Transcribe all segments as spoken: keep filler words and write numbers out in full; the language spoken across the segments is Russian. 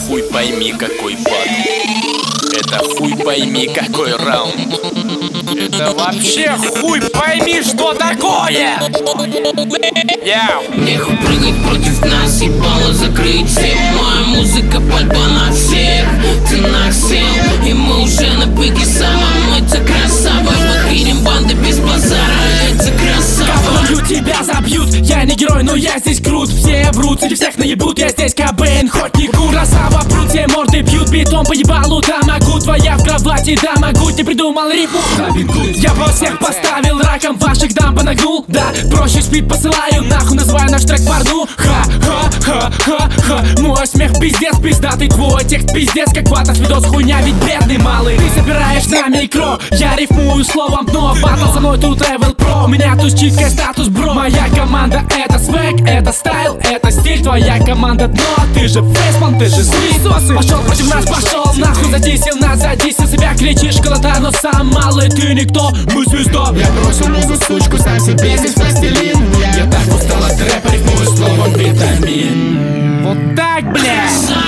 хуй пойми какой батл. Это хуй пойми какой раунд. Это вообще хуй пойми что такое. Яу. Нехуй прыгать против нас, ебало закрытие. Моя музыка пальба на всех. Ты нахсел, и мы уже на пике. Сама мой ты красава. Выкинем банды без базара. Это красава. Кого тебя забьют, я не герой, но я здесь крут. Все врут, или всех наебут, я здесь Кобейн, хоть не красава. Прут, все морды бьют, бетон по ебалу. Да могу, твоя в кровати, да могу. Не придумал рифму, я бы всех поставил раком, ваших дам понагнул. Да, проще спит посылаю, нахуй называю наш трек порну. Ха-ха-ха-ха-ха. Мой смех пиздец, пиздатый твой текст пиздец, как вата с видос хуйня, ведь бедный малый. Ты собираешь на микро, я рифмую словом дно. Батл со мной тут Level Pro, у меня тут читкая статус бро. Моя команда это свек, это стайл, это стиль. Твоя команда дно, ты же фейспалм, ты же слиз. Пошел против нас, пошел нахуй, задисил нас, задисил себя, кричишь колота, но сам малый, ты никто, мы звезда. Я бросил музу, сучку, сам себе здесь пластилин. Я так устал от рэпа, рифмую словом витамин. Вот так, бля.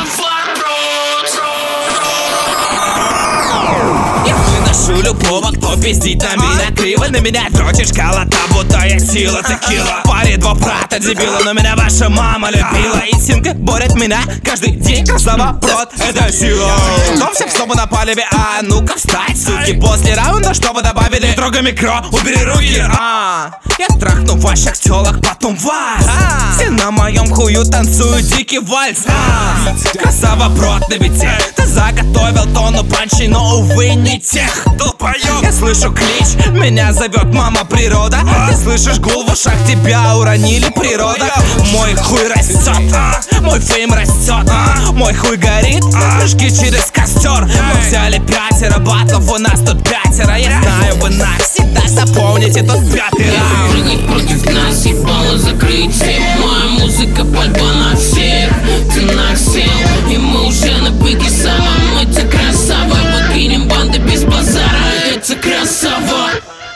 Выношу любого, кто пиздит на меня криво. На меня дрочишь колота, будто я сила текила. Паре два брата дебила, но меня ваша мама любила. И синка борет меня каждый день. Красава, прот, это сила. Но всех снова на палеве, а ну-ка встать, суки. После раунда, чтобы добавили строго микро, убери руки. А, я трахну ваших телок, потом вас. а, Все на моем хую танцуют дикий вальс. а, Красава, прот на бите. Ты заготовил тонну панчей, но увы не тех. Долбоёб. Я слышу клич, меня зовет мама природа. Ты слышишь гул в ушах, тебя уронили природа. Мой хуй растет, а, мой фейм растет, а, мой хуй горит, прыжки через костер. Мы взяли пятеро батлов, у нас тут пятеро. Я знаю, вы навсегда запомните тот пятый раунд. Прыгать против нас, ебало закрытие. Моя музыка пальба на всех. Ты нахсел, и мы уже на пике. Сама мой ты красава. Выкинем банды без базара. Это красава.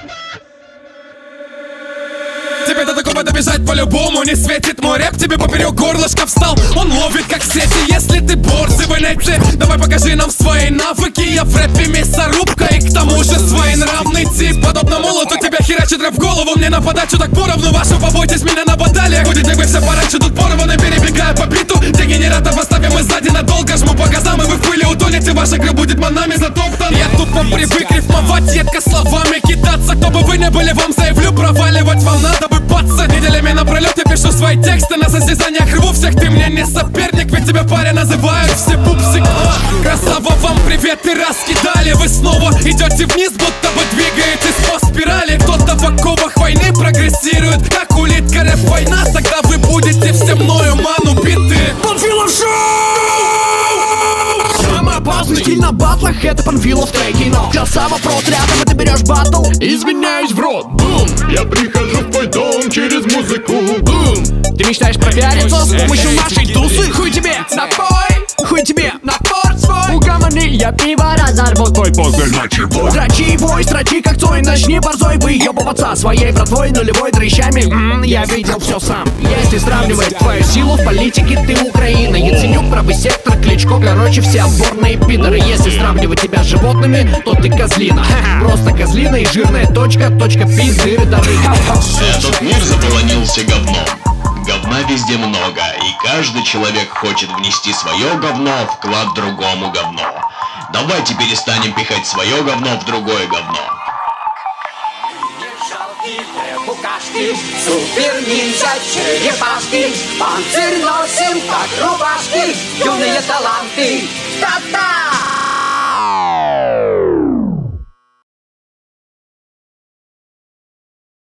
Тебе до такого добежать по-любому не светит. Мой рэп тебе поперек горлышка встал. Он ловит как сети, если ты борзый найти. Давай покажи нам свои навыки. Я в рэпе мясорубка и к тому же своенравный тип. Подобно молоту тебя херачит рэп в голову. Мне на подачу так поровну, вашу побойтесь меня на баталиях. Будет как бы все пораньше, тут порвано, перебегая по биту. Дегенератов оставим мы сзади надолго. Жму по газам и вы в пыли утонете. Ваша игра будет манами затоптан. Я тупо привык рифмовать, едко словами кидаться. Кто бы вы не были, вам заявлю, проваливать вам надо бы. Неделями напролет я пишу свои тексты. На состязаниях рву всех, ты мне не соперник. Ведь тебя паря называют все пупсик. а, Красава, вам привет и раскидали. Вы снова идете вниз, будто бы двигаетесь по спирали. Кто-то в оковах войны прогрессирует, как улитка рэп война. Тогда вы будете все мною ману биты. Панфилов шоу! Самый опасный стиль на батлах — это Панфилов треки. Но красава, прот рядом, и ты берешь батл. Извиняюсь в рот. Бум! Я прихожу в твой дом через музыку. Бум! Ты мечтаешь пропиариться с помощью нашей тусы? Хуй тебе на бой! Хуй тебе на порт свой! Угомони, я пиво разорву твой похуй на чего. Дрочи, бой, строчи как Цой. Начни борзой выебываться своей братвой нулевой дрыщами. М-м, я видел все сам. Если сравнивать твою силу в политике, ты Украина. Яценюк, правый сектор, Кличко, короче, все отборные пидоры. Если сравнивать тебя с животными, то ты козлина. Просто козлина и жирная точка, точка пизды рядовых. Этот мир заполонился говном. Говна везде много, и каждый человек хочет внести свое говно, вклад другому говно. Давайте перестанем пихать свое говно в другое говно. Букашки, супер-ниндзя, черепашки, панцирь носим, как рубашки, юные таланты, та-та!